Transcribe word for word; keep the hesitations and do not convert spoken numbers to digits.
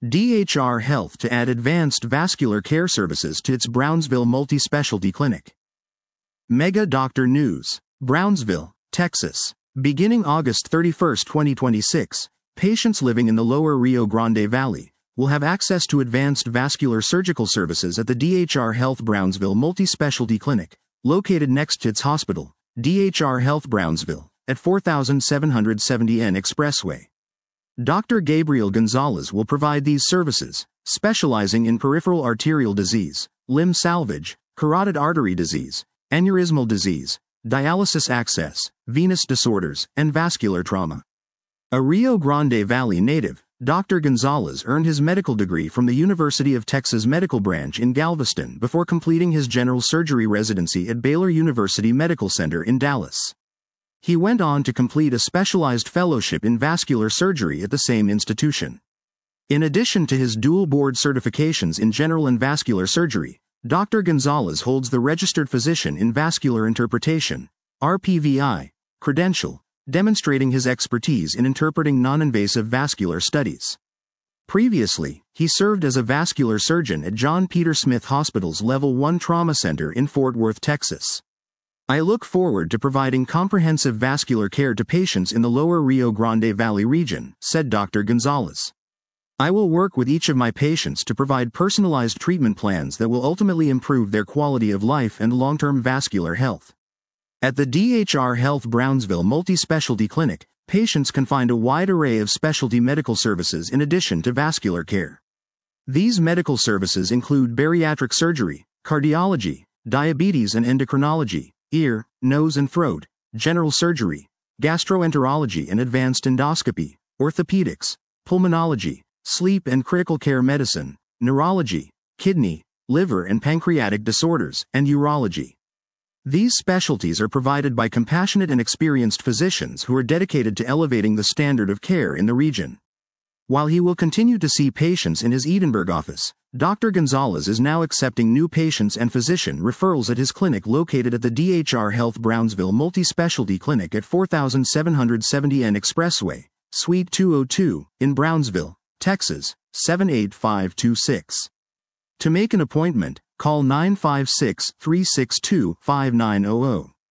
D H R Health to add advanced vascular care services to its Brownsville multi-specialty clinic. Mega Doctor News. Brownsville, Texas. Beginning August thirty-first, twenty twenty-six, patients living in the lower Rio Grande Valley will have access to advanced vascular surgical services at the D H R Health Brownsville multi-specialty clinic, located next to its hospital, D H R Health Brownsville, at four thousand seven hundred seventy N Expressway. Doctor Gabriel Gonzalez will provide these services, specializing in peripheral arterial disease, limb salvage, carotid artery disease, aneurysmal disease, dialysis access, venous disorders, and vascular trauma. A Rio Grande Valley native, Doctor Gonzalez earned his medical degree from the University of Texas Medical Branch in Galveston before completing his general surgery residency at Baylor University Medical Center in Dallas. He went on to complete a specialized fellowship in vascular surgery at the same institution. In addition to his dual board certifications in general and vascular surgery, Doctor Gonzalez holds the Registered Physician in Vascular Interpretation, R P V I, credential, demonstrating his expertise in interpreting non-invasive vascular studies. Previously, he served as a vascular surgeon at John Peter Smith Hospital's Level one Trauma Center in Fort Worth, Texas. I look forward to providing comprehensive vascular care to patients in the lower Rio Grande Valley region, said Doctor Gonzalez. I will work with each of my patients to provide personalized treatment plans that will ultimately improve their quality of life and long-term vascular health. At the D H R Health Brownsville Multi-Specialty Clinic, patients can find a wide array of specialty medical services in addition to vascular care. These medical services include bariatric surgery, cardiology, diabetes and endocrinology, ear, nose and throat, general surgery, gastroenterology and advanced endoscopy, orthopedics, pulmonology, sleep and critical care medicine, neurology, kidney, liver and pancreatic disorders, and urology. These specialties are provided by compassionate and experienced physicians who are dedicated to elevating the standard of care in the region. While he will continue to see patients in his Edinburgh office, Doctor Gonzalez is now accepting new patients and physician referrals at his clinic located at the D H R Health Brownsville Multi-Specialty Clinic at four thousand seven hundred seventy N Expressway, Suite two oh two, in Brownsville, Texas, seven eight five two six. To make an appointment, call nine five six, three six two, five nine zero zero.